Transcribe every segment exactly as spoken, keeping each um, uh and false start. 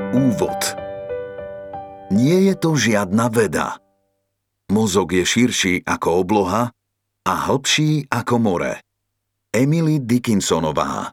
Úvod. Nie je to žiadna veda. Mozog je širší ako obloha a hlbší ako more. Emily Dickinsonová.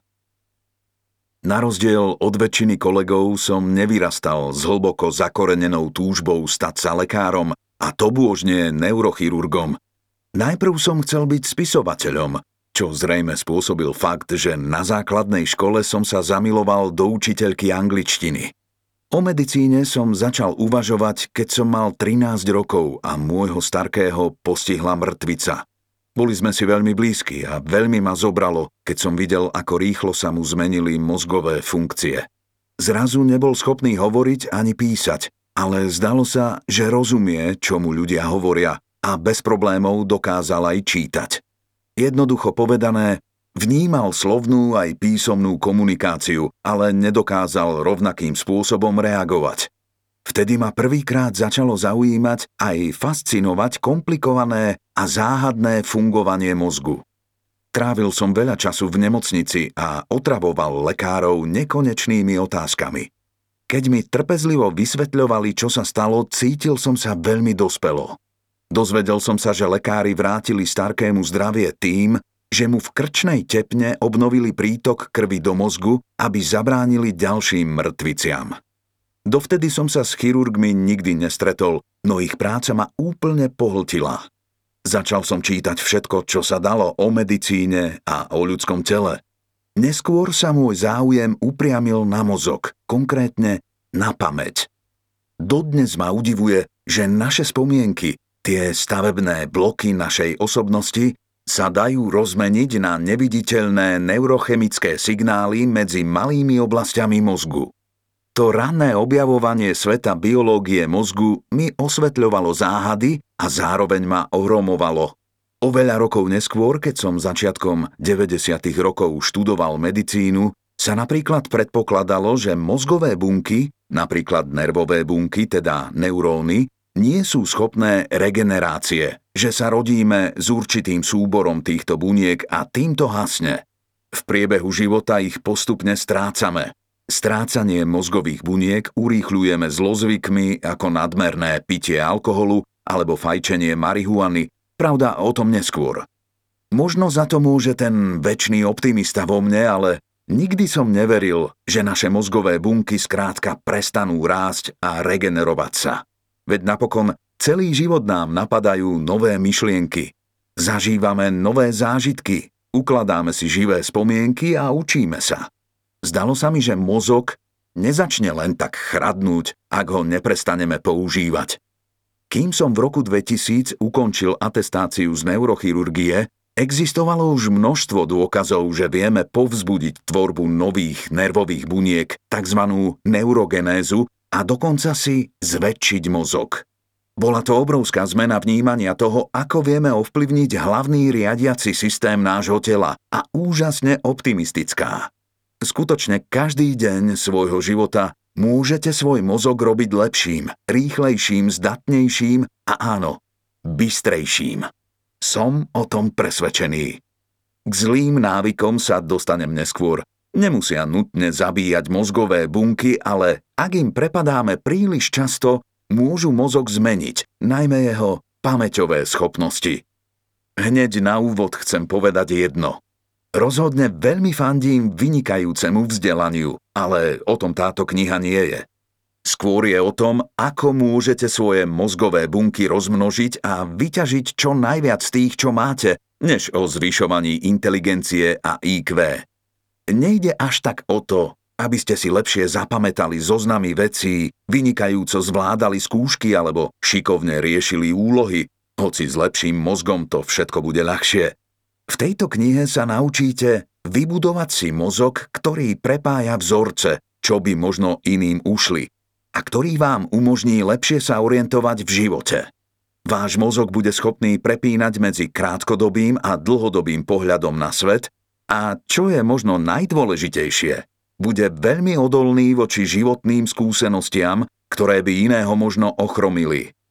Na rozdiel od väčšiny kolegov som nevyrastal s hlboko zakorenenou túžbou stať sa lekárom a to bôžne neurochirurgom. Najprv som chcel byť spisovateľom, čo zrejme spôsobil fakt, že na základnej škole som sa zamiloval do učiteľky angličtiny. O medicíne som začal uvažovať, keď som mal trinásť rokov a môjho starkého postihla mŕtvica. Boli sme si veľmi blízki a veľmi ma zobralo, keď som videl, ako rýchlo sa mu zmenili mozgové funkcie. Zrazu nebol schopný hovoriť ani písať, ale zdalo sa, že rozumie, čo mu ľudia hovoria a bez problémov dokázal aj čítať. Jednoducho povedané, vnímal slovnú aj písomnú komunikáciu, ale nedokázal rovnakým spôsobom reagovať. Vtedy ma prvýkrát začalo zaujímať aj fascinovať komplikované a záhadné fungovanie mozgu. Trávil som veľa času v nemocnici a otravoval lekárov nekonečnými otázkami. Keď mi trpezlivo vysvetľovali, čo sa stalo, cítil som sa veľmi dospelo. Dozvedel som sa, že lekári vrátili starkému zdravie tým, že mu v krčnej tepne obnovili prítok krvi do mozgu, aby zabránili ďalším mŕtviciam. Dovtedy som sa s chirurgmi nikdy nestretol, no ich práca ma úplne pohltila. Začal som čítať všetko, čo sa dalo o medicíne a o ľudskom tele. Neskôr sa môj záujem upriamil na mozog, konkrétne na pamäť. Dodnes ma udivuje, že naše spomienky, tie stavebné bloky našej osobnosti, sa dajú rozmeniť na neviditeľné neurochemické signály medzi malými oblastiami mozgu. To rané objavovanie sveta biológie mozgu mi osvetľovalo záhady a zároveň ma ohromovalo. Oveľa rokov neskôr, keď som začiatkom deväťdesiatych rokov študoval medicínu, sa napríklad predpokladalo, že mozgové bunky, napríklad nervové bunky, teda neuróny, nie sú schopné regenerácie, že sa rodíme s určitým súborom týchto buniek a týmto hasne. V priebehu života ich postupne strácame. Strácanie mozgových buniek urýchľujeme zlozvykmi ako nadmerné pitie alkoholu alebo fajčenie marihuany, pravda o tom neskôr. Možno za to môže ten večný optimista vo mne, ale nikdy som neveril, že naše mozgové bunky skrátka prestanú rásť a regenerovať sa. Veď napokon celý život nám napadajú nové myšlienky. Zažívame nové zážitky, ukladáme si živé spomienky a učíme sa. Zdalo sa mi, že mozog nezačne len tak chradnúť, ak ho neprestaneme používať. Kým som v roku dvetisíc ukončil atestáciu z neurochirurgie, existovalo už množstvo dôkazov, že vieme povzbudiť tvorbu nových nervových buniek, takzvanú neurogenézu, a dokonca si zväčšiť mozog. Bola to obrovská zmena vnímania toho, ako vieme ovplyvniť hlavný riadiaci systém nášho tela a úžasne optimistická. Skutočne každý deň svojho života môžete svoj mozog robiť lepším, rýchlejším, zdatnejším a áno, bystrejším. Som o tom presvedčený. K zlým návykom sa dostanem neskôr. Nemusia nutne zabíjať mozgové bunky, ale ak im prepadáme príliš často, môžu mozog zmeniť, najmä jeho pamäťové schopnosti. Hneď na úvod chcem povedať jedno. Rozhodne veľmi fandím vynikajúcemu vzdelaniu, ale o tom táto kniha nie je. Skôr je o tom, ako môžete svoje mozgové bunky rozmnožiť a vyťažiť čo najviac z tých, čo máte, než o zvyšovaní inteligencie a í kvé. Nejde až tak o to, aby ste si lepšie zapamätali zoznamy vecí, vynikajúco zvládali skúšky alebo šikovne riešili úlohy, hoci s lepším mozgom to všetko bude ľahšie. V tejto knihe sa naučíte vybudovať si mozog, ktorý prepája vzorce, čo by možno iným ušli, a ktorý vám umožní lepšie sa orientovať v živote. Váš mozog bude schopný prepínať medzi krátkodobým a dlhodobým pohľadom na svet a, čo je možno najdôležitejšie, bude veľmi odolný voči životným skúsenostiam, ktoré by iného možno ochromili.